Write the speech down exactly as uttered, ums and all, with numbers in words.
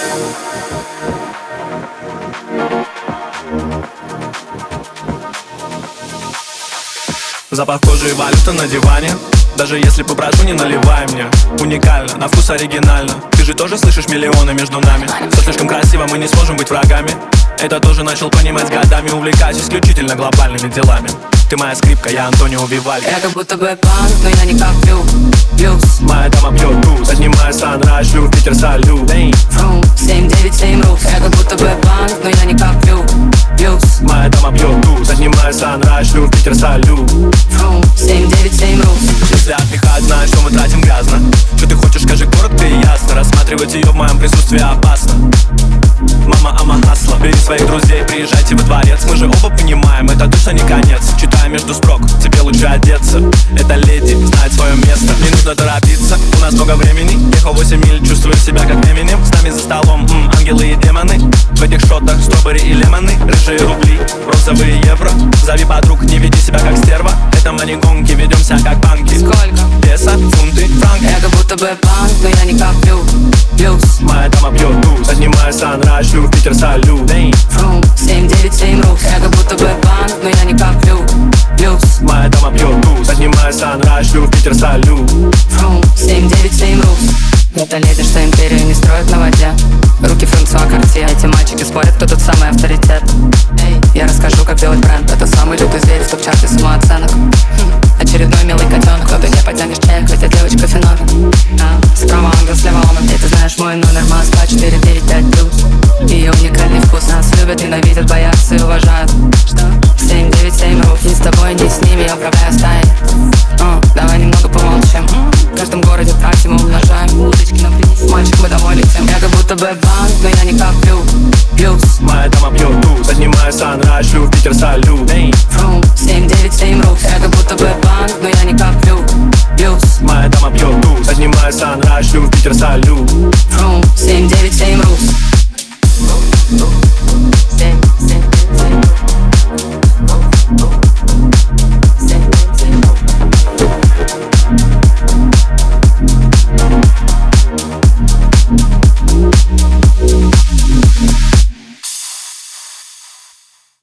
Запах кожи и валюта на диване. Даже если по брату не наливай мне. Уникально, на вкус оригинально. Ты же тоже слышишь миллионы между нами. Все слишком красиво, мы не сможем быть врагами. Это тоже начал понимать с годами. Увлекаюсь исключительно глобальными делами. Ты моя скрипка, я Антонио Вивальди. Я как будто бы панк, но я не как Блю, Блюз. Моя дама пьет туз, поднимаю санрайз, шлю в Питер салют. Фрум, семь девять семь рус. Я как будто бы панк, но я не как Блю, Блюз. Моя дама пьет туз, поднимаю санрайз, шлю в Питер салют. Фрум, семь девять семь рус. Если отдыхать, знаешь, что мы тратим грязно. Что ты хочешь, скажи коротко и ясно. Рассматривать ее в моем присутствии опасно. Мама, ама, хасла. Бери своих друзей, приезжайте во дворец. Мы же оба понимаем, это точно не конец. Читаю между строк, тебе лучше одеться. Эта леди знает свое место. Не нужно торопиться, у нас много времени. Ехал восемь миль, чувствую себя как Эминем. С нами за столом, м, ангелы и демоны. В этих шотах стробери и лемоны. Рыжие рубли, розовые евро. Зови подруг, не веди себя как стерва. Это мы не гонки, ведемся как банки. Сколько? Песо, фунты, франки. Я как будто бы панк, но я не как Блю, Блюз. Моя дама пьет туз, поднимаю санрайз, шлю в Питер салют. Фрум, семь девять семь рус. Я как будто бы панк, но я не как Блю, Блюз. Моя дама пьет туз, поднимаю санрайз, шлю в Питер салют. Фрум, семь девять семь рус. Это леди, что империю не строят на воде. Руки Франсуа Картье. Эти мальчики спорят, кто тут самый авторитет. Эй, я расскажу, как делать бренд. Это самый лютый зверь в топ-чарте самооценок. Очередной милый котенок, кто ты не потянешь чаек, хотя девочка феномен. А, справа ангел, слева он. И ты знаешь мой номер, Москва четыре девять пять плюс. Ее уникальный вкус нас любят, ненавидят, боятся и уважают. Что? семь девять семь рус. Ни с тобой, ни с ними, я управляю стаей. uh, Давай немного помолчим. В каждом городе практику мы умножаем. Удочки нам принеси. Мальчик, мы домой летим. Я как будто бы банк, но я не как Блю,